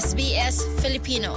SBS Filipino.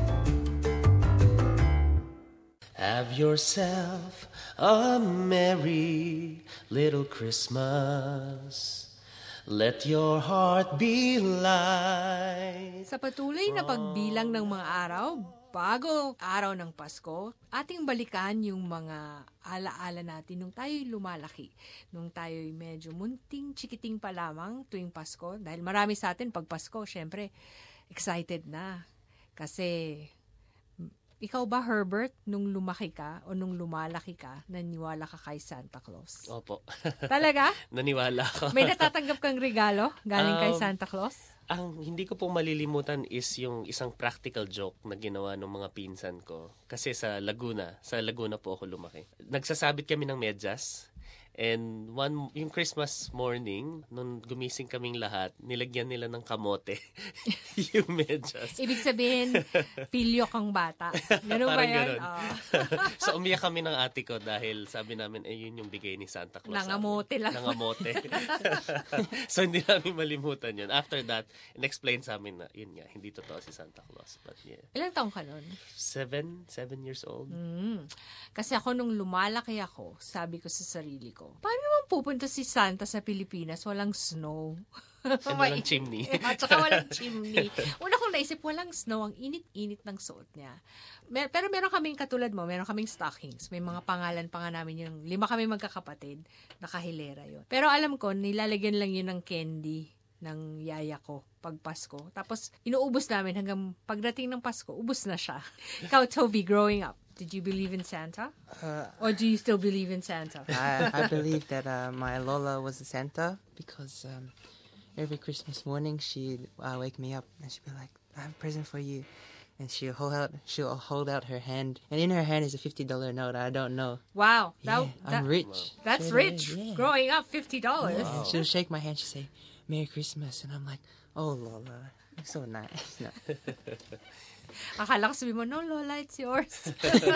Have yourself a merry little Christmas. Let your heart be light. Sa patuloy na pagbilang ng mga araw, bago araw ng Pasko, ating balikan yung mga alaala natin nung tayo'y lumalaki. Nung tayo'y medyo munting, chikiting pa lamang tuwing Pasko. Dahil marami sa atin pag Pasko, syempre, excited na. Kasi ikaw ba, Herbert, nung lumaki ka o nung lumalaki ka, naniwala ka kay Santa Claus? Opo. Talaga? Naniwala ako. May natatanggap kang regalo galing kay Santa Claus? Ang hindi ko po malilimutan is yung isang practical joke na ginawa ng mga pinsan ko. Kasi sa Laguna po ako lumaki. Nagsasabit kami ng medyas. And yung Christmas morning, nung gumising kaming lahat, nilagyan nila ng kamote yung medyas. Ibig sabihin, pilyo kang bata. Ganun ba yan? Ganun. Oh. So umiyak kami ng ate ko dahil sabi namin, yun yung bigay ni Santa Claus. Nangamote lang. Nangamote. So hindi namin malimutan yun. After that, in-explain sa amin na, yun nga, hindi totoo si Santa Claus. But yeah. Ilang taong ka nun? 7 years old. Kasi ako nung lumalaki ako, sabi ko sa sarili ko, paano naman pupunta si Santa sa Pilipinas? Walang snow. And walang chimney. At saka walang chimney. Una kong naisip, walang snow. Ang init-init ng suot niya. Pero meron kaming katulad mo, meron kaming stockings. May mga pangalan pa nga namin yung 5 kami magkakapatid. Nakahilera yun. Pero alam ko, nilalagyan lang yun ng candy ng yaya ko pag Pasko. Tapos, inuubos namin hanggang pagdating ng Pasko, ubos na siya. Ikaw, Toby, growing up, did you believe in Santa? Or do you still believe in Santa? I believe that my Lola was a Santa because every Christmas morning she'd wake me up and she'd be like, "I have a present for you," and she'll hold out her hand, and in her hand is a $50 note. I don't know. Wow, I'm rich. That's Straight rich. away, yeah. Growing up, $50. Yeah. She'll shake my hand. She'll say, "Merry Christmas," and I'm like, "Oh, Lola, you're so nice." No. Akala ko sabi mo, no, Lola, it's yours.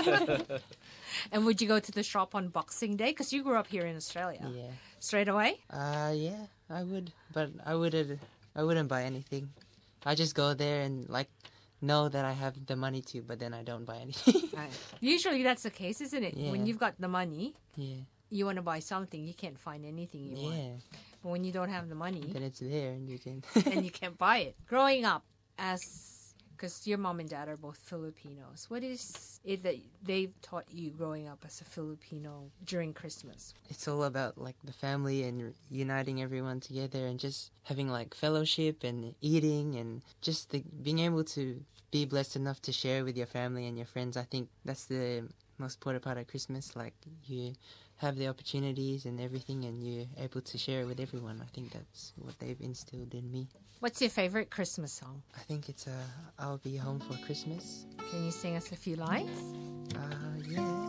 And would you go to the shop on Boxing Day? Because you grew up here in Australia. Yeah. Straight away? Yeah, I would, but I wouldn't buy anything. I just go there and know that I have the money to, but then I don't buy anything. Usually that's the case, isn't it? Yeah. When you've got the money, Yeah. you want to buy something, you can't find anything you want. Yeah. But when you don't have the money, Then it's there and you can. and you can't buy it. Growing up, because your mom and dad are both Filipinos, what is it that they've taught you growing up as a Filipino during Christmas? It's all about the family and uniting everyone together and just having fellowship and eating and just being able to be blessed enough to share with your family and your friends. I think that's the most important part of Christmas. You have the opportunities and everything and you're able to share it with everyone. I think that's what they've instilled in me. What's your favorite Christmas song? I think it's I'll Be Home for Christmas. Can you sing us a few lines? Yeah.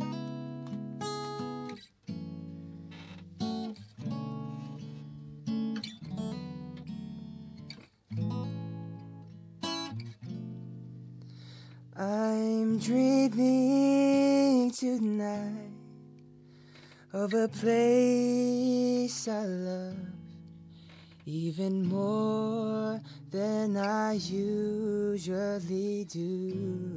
I'm dreaming tonight of a place I love even more than I usually do.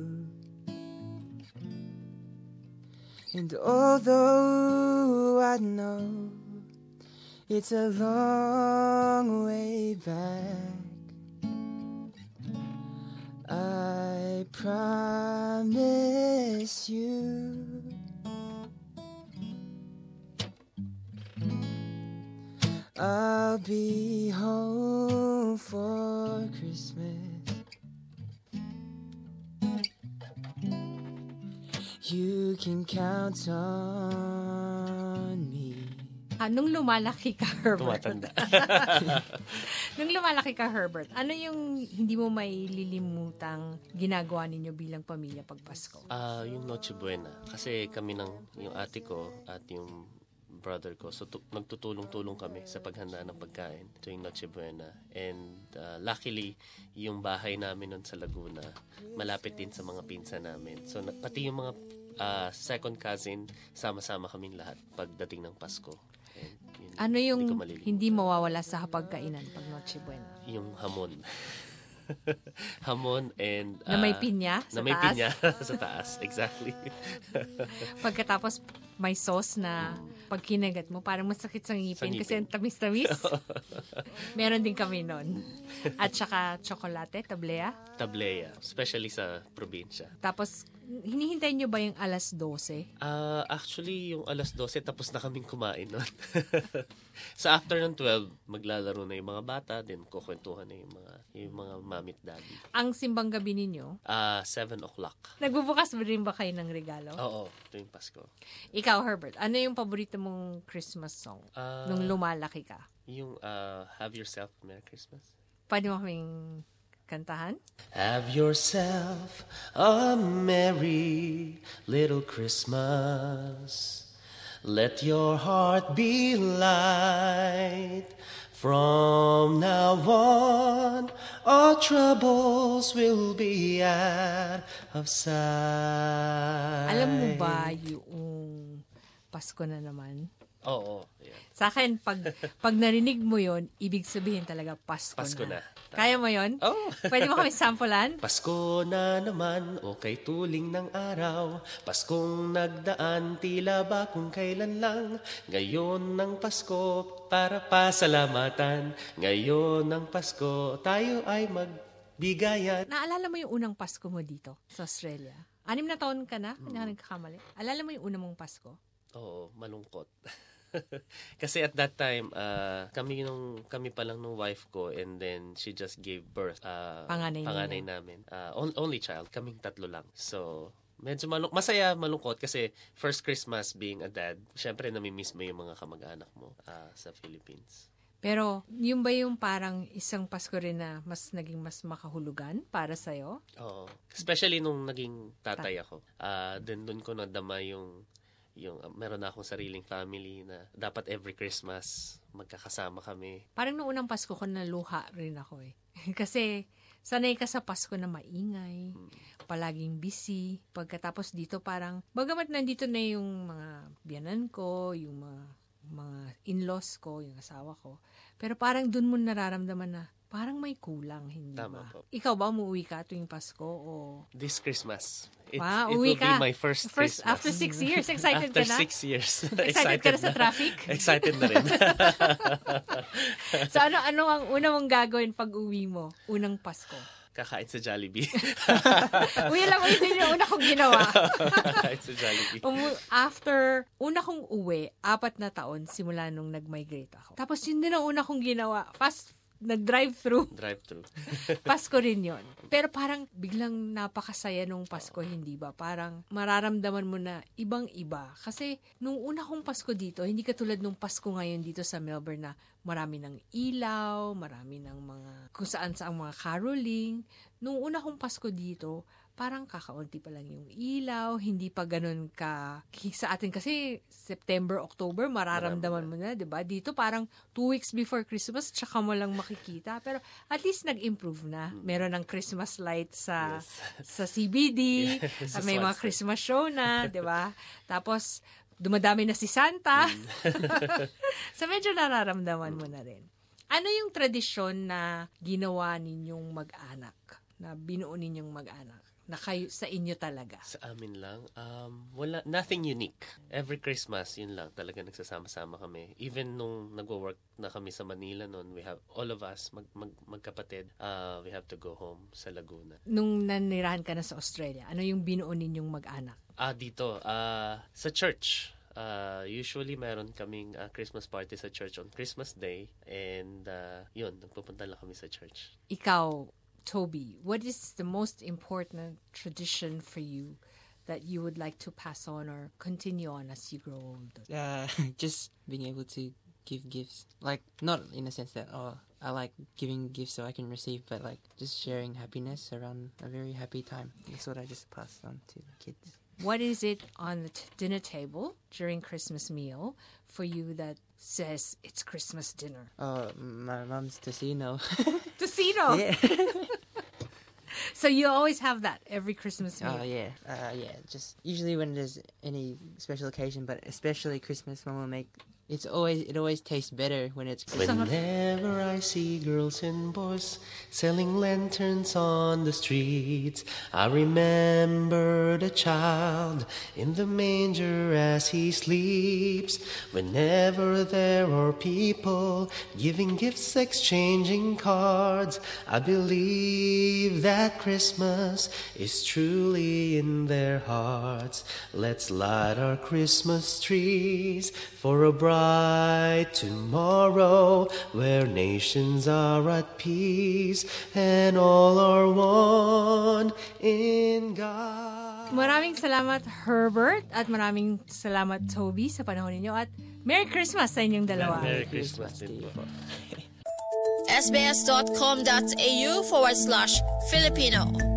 And although I know it's a long way back, I promise you I'll be home for Christmas. You can count on me. Nung lumalaki ka, Herbert. Tumatanda. Nung lumalaki ka, Herbert, ano yung hindi mo may lilimutang ginagawa ninyo bilang pamilya pag Pasko? Yung Noche Buena. Kasi kami yung ate ko at yung brother ko. So, nagtutulong-tulong kami sa paghanda ng pagkain tuwing Noche Buena. And luckily, yung bahay namin nun sa Laguna, malapit din sa mga pinsan namin. So, pati yung mga second cousin, sama-sama kaming lahat pagdating ng Pasko. And, Ano yung hindi ko malilimutan. hindi mawawala sa hapagkainan pag Noche Buena? Yung hamon. Hamon and... Na may pinya na sa may taas. pinya sa taas. Exactly. Pagkatapos may sauce na pag kinagat mo, parang masakit sa ngipin kasi ang tamis-tamis. Meron din kami nun. At saka tsokolate, tablea. Tablea, especially sa probinsya. Tapos, hinihintay nyo ba yung alas 12? Actually, yung alas 12, tapos na kaming kumain nun. Sa after ng 12, maglalaro na yung mga bata, then kukwentuhan na yung mga mamit daddy. Ang simbang gabi ninyo, 7 o'clock. nagbubukas ba rin ba kayo ng regalo? Oo, tuwing Pasko. Ikaw, Herbert, ano yung paborito mong Christmas song nung lumalaki ka? Yung Have Yourself a Merry Christmas. Pwede mo kaming kantahan? Have yourself a merry little Christmas. Let your heart be light. From now on, all troubles will be out of sight. Alam mo ba yung Pasko na naman? Oo. Yeah. Sa akin, pag narinig mo yon, ibig sabihin talaga Pasko na. Kaya mo yon? Oh. Pwede mo kami sampulan? Pasko na naman, o kay tuling ng araw. Paskong nagdaan, tila ba kung kailan lang. Ngayon ng Pasko, para pasalamatan. Ngayon ng Pasko, tayo ay magbigayan. Naalala mo yung unang Pasko mo dito sa Australia? 6 na taon ka na? Hindi ka nagkakamali. Alala mo yung unang mong Pasko? Oo, malungkot. Kasi at that time, kami pa lang nung wife ko, and then she just gave birth. Panganay namin. Only child, kaming 3 lang. So, medyo masaya, malungkot kasi first Christmas being a dad, syempre namimiss mo yung mga kamag-anak mo sa Philippines. Pero, yung ba yung parang isang Pasko rin na naging mas makahulugan para sa'yo? Oo. Especially nung naging tatay ako. Then doon ko nadama yung meron na akong sariling family na dapat every Christmas magkakasama kami. Parang nung unang Pasko ko naluha rin ako eh. Kasi sanay ka sa Pasko na maingay, palaging busy. Pagkatapos dito parang, bagamat nandito na yung mga biyanan ko, yung mga in-laws ko, yung asawa ko. Pero parang dun mo nararamdaman na parang may kulang, hindi Tama ba? po. Ikaw ba umuwi ka tuwing Pasko o... This Christmas. It uwi will ka. be my first Christmas. After 6 years, excited After ka na? 6 years. Excited ka na sa traffic? Excited na rin. So ano ang una mong gagawin pag uwi mo? Unang Pasko? Kakain sa Jollibee. Uy, alam mo, yun yung una kong ginawa. Kakain sa Jollibee. After una kong uwi, 4 na taon simula nung nag-migrate ako. Tapos yun din ang una kong ginawa. Nag-drive-thru. Drive-thru. Pasko rin yon. Pero parang biglang napakasaya nung Pasko, hindi ba? Parang mararamdaman mo na ibang-iba. Kasi nung una kong Pasko dito, hindi katulad nung Pasko ngayon dito sa Melbourne na marami ng ilaw, marami ng mga kung saan-saan mga caroling. Nung una kong Pasko dito, parang kakaunti pa lang yung ilaw, hindi pa ganun ka sa atin kasi September, October, mararamdaman mo na, 'di ba? Dito parang 2 weeks before Christmas, tsaka mo lang makikita. Pero at least nag-improve na. Meron ng Christmas lights sa CBD, Yes, may mga Christmas show na, 'di ba? Tapos dumadami na si Santa. So medyo nararamdaman mo na rin. Ano yung tradisyon na ginawa ninyong mag-anak? Na binuo ninyong mag-anak? Na kayo, sa inyo talaga? Sa amin lang, wala, nothing unique. Every Christmas, yun lang, talaga nagsasama-sama kami. Even nung nagwo-work na kami sa Manila noon, we have, all of us, magkapatid, we have to go home sa Laguna. Nung nanirahan ka na sa Australia, ano yung binuo ninyong mag-anak? Dito, sa church. Usually, meron kaming Christmas party sa church on Christmas Day. And, yun, nagpupunta lang kami sa church. Ikaw, Toby, what is the most important tradition for you that you would like to pass on or continue on as you grow older? Just being able to give gifts. Like, not in a sense that, I like giving gifts so I can receive, but like just sharing happiness around a very happy time. That's what I just passed on to the kids. What is it on the dinner table during Christmas meal for you that says it's Christmas dinner? My mom's Tocino. Tocino? Yeah. So you always have that every Christmas meal? Oh, yeah. Just usually when there's any special occasion, but especially Christmas, Mom will make it always tastes better when it's Christmas. Whenever I see girls and boys selling lanterns on the streets, I remember the child in the manger as he sleeps. Whenever there are people giving gifts, exchanging cards, I believe that Christmas is truly in their hearts. Let's light our Christmas trees for a bright tomorrow where nations are at peace and all are one in God. Maraming salamat, Herbert, at maraming salamat, Toby, sa panahon ninyo, at Merry Christmas sa inyong dalawa. Merry Christmas din po. sbs.com.au/Filipino